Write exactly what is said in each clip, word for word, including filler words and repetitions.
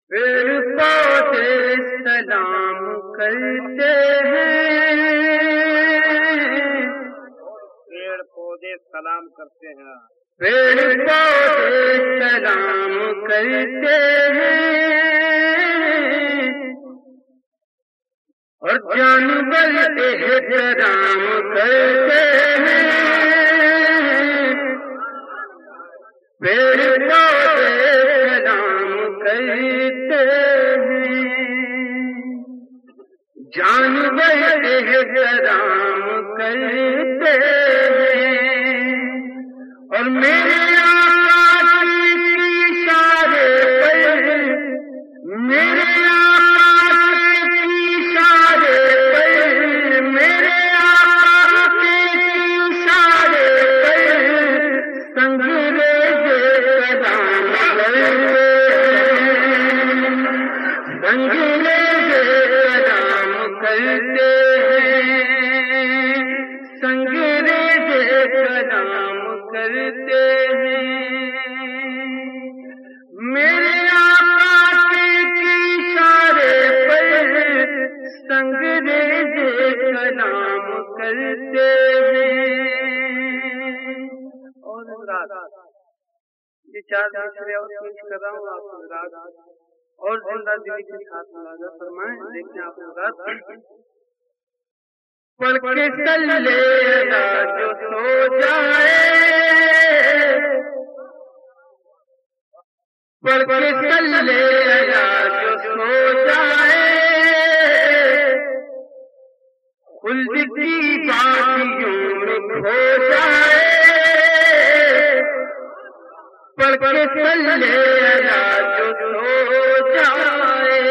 پیڑ پودے سلام کرتے ہیں، پیڑ پودے سلام کرتے ہیں، پیڑ پودے سلام کرتے ہیں، اور جانور احترام کرتے ہیں، پیڑ پودے سلام کرتے ہیں، جانور احترام کرتے ہیں، اور میرے آقا کے اشارے پر، میرے آقا کے اشارے پر، میرے آقا کے اشارے پر سنگریز قدام کرتے ہیں، سنگریز قدام کرتے ہیں، سنگریز قدام کرتے ہیں، میرے آقا کے اشارے پر سنگریز قدام کرتے ہیں۔ اور حضرات یہ چار مصرے اور پیش کر رہا ہوں آپ حضرات، اور زندہ دلی کے ساتھ ملاحظہ فرمائیں۔ دیکھیں آپ حضرات، پڑھ کے صلی اللہ جو سو جائے، پڑھ کے صلی اللہ جو سو جائے، خلد کی بادیوں میں کھو جائے، پڑھ کے صلی اللہ جو سو جائے،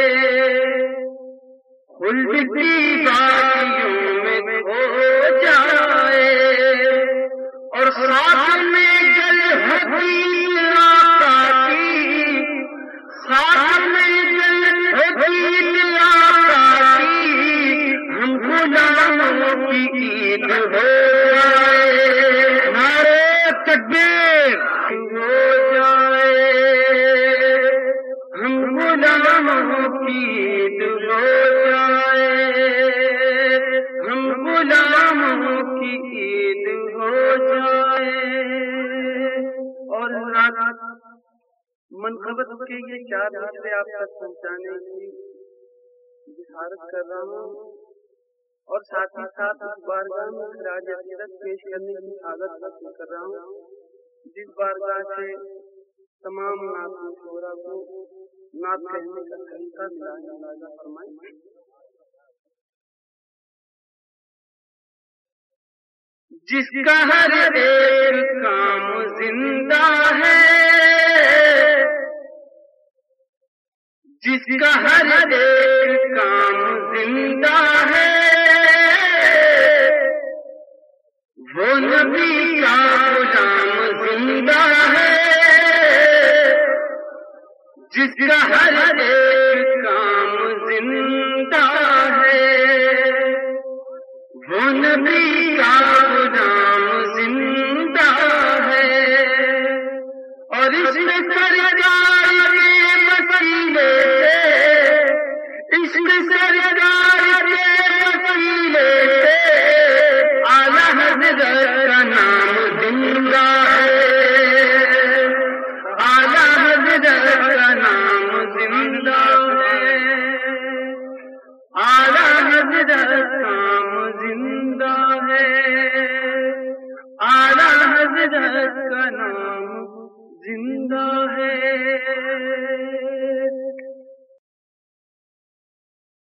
خلد کی بادیوں میں کھو جائے، اور خاک میں جل حدیث آقا کی، خاک میں جل حدیث آقا کی، ہم غلاموں کی عید ہو جائے، نعرہ تکبیر ہو جائے، ہم غلاموں کی عید ہو جائے، ہم غلاموں کی عید ہو جائے۔ اور حضرات منقبت کے یہ چار مصرے آپ تک پہنچانے کی جسارت کر رہا ہوں، اور ساتھ ہی ساتھ اس بارگاہ میں خراج عقیدت پیش کرنے کی سعادت حاصل کر رہا ہوں، جس بارگاہ سے تمام نعت شعراء کو نعت کہنے کا طریقہ ملا ہے۔ اندازہ فرمائیں۔ جس کا ہر ایک کام زندہ ہے، جس کا ہر ایک کام زندہ ہے، وہ نبی کا غلام زندہ ہے، جس کا ہر ایک کام زندہ ہے، وہ نبی کا غلام زندہ ہے، اور اس میں سرکار کے وسیلے سے، اس میں سرکار کے وسیلے سے اعلیٰ حضرت کا نام زندہ ہے، اعلیٰ حضرت کا نام زندہ ہے، اعلیٰ حضرت نام زندہ ہے، اعلیٰ حضرت کا نام زندہ ہے۔